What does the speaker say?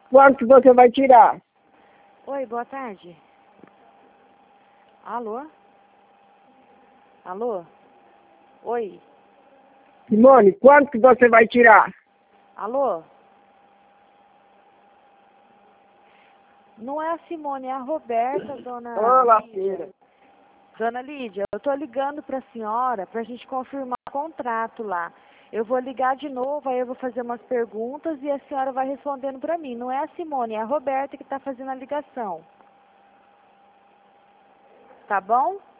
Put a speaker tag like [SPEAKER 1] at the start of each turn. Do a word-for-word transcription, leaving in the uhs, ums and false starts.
[SPEAKER 1] Quanto você vai tirar?
[SPEAKER 2] Oi, boa tarde. Alô? Alô? Oi?
[SPEAKER 1] Simone, quanto que você vai tirar?
[SPEAKER 2] Alô? Não é a Simone, é a Roberta, dona
[SPEAKER 1] Olá,
[SPEAKER 2] Lídia.
[SPEAKER 1] filha.
[SPEAKER 2] Dona Lídia, eu tô ligando pra senhora pra gente confirmar o contrato lá. Eu vou ligar de novo, aí eu vou fazer umas perguntas e a senhora vai respondendo pra mim. Não é a Simone, é a Roberta que tá fazendo a ligação. Tá bom?